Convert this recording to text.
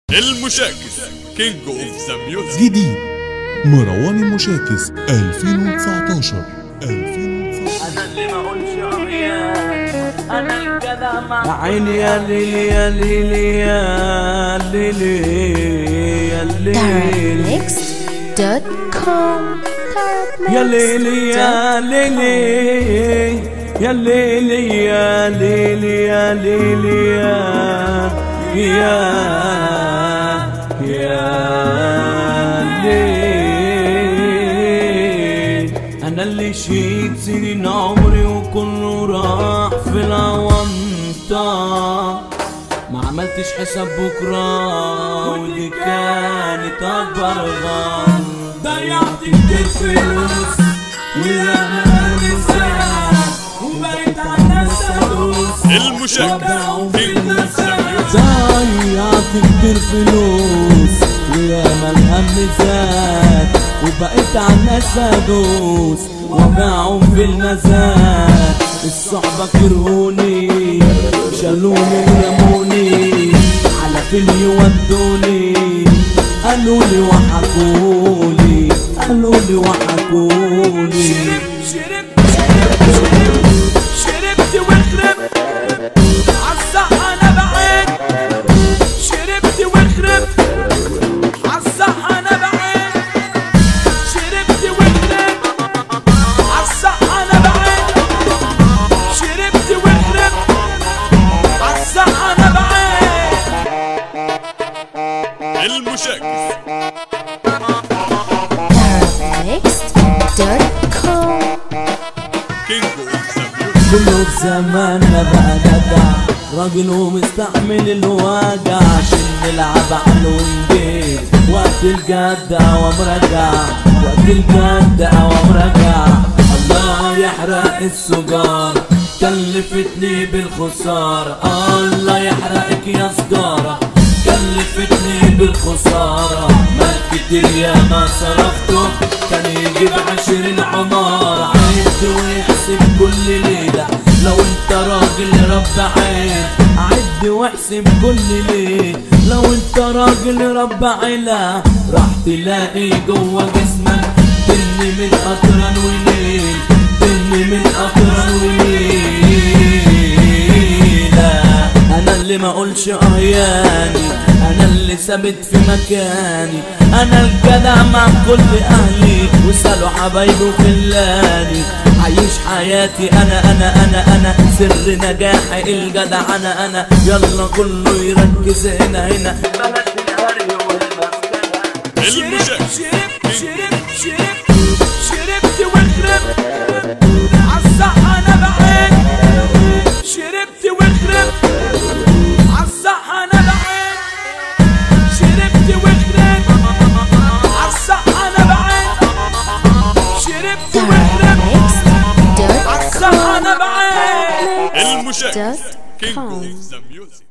المشاكس كينج اوف ذا ميوزك جديد مروان المشاكس 2019. انا اللي ما اقولش انا الجدع مع عيني يا ليلي يا ليلي يا ليلي يا ليلي يا ليلي يا ليلي يا ليلي يا ليلي يا ليلي يا ليلي انا اللي شيت سنين عمري وكله راح في الأونطة، ما عملتش حساب بكرة ودي كانت أكبر غلط. ضيعت كتير فلوس وأنا مساك وبقيت على الناس أدوس المشاكس كينج اوف ذا ميوزك. ضيعت كتير فلوس وياما الهم زاد وبقيت على الناس أدوس وباعهم في المزاد. الصحبة كرهوني شالوني ورموني على فين يودوني، قالولي وحكولي قالولي وحكولي. شربت وخربت عالصح انا بعيد، شربت وخربت عالصح انا بعيد، شربت وخربت عالصح انا بعيد، شربت وخربت عالصح انا بعيد. المشاكس كينج اوف ذا ميوزك. كله في زماننا بقى جدع راجل ومستحمل الوجع عشان نلعب على ونجيب وقت الجد قوام راجع، وقت الجد قوام راجع. الله يحرق السجار كلفتني بالخسارة، الله يحرقك يا سجارة كلفتني بالخسارة. مال كتير يا ما صرفته كان يجيب 20 عمارة. عد واحسب كل ليلة لو انت راجل رب عين، عد واحسب كل ليلة لو انت راجل رب عيلة. راح تلاقي جوا جسمك دن من قطران ونيل، دن من قطران ونيلة. انا اللي ما اقولش اهياني، انا اللي ثابت في مكاني، انا الجدع مع كل اهلي وسالوا حبايبي وخلاني. عايش حياتي انا سر نجاحي الجدع انا يلا كله يركز هنا بلاش الهري والمسكنة. المشاكس شربت وخربت عالصح انا بعيد، شربت وخربت عالصح انا بعيد، شربت وخربت عالصح انا بعيد، شربت وخربت عالصح انا بعيد. المشاكس كينج اوف ذا ميوزك.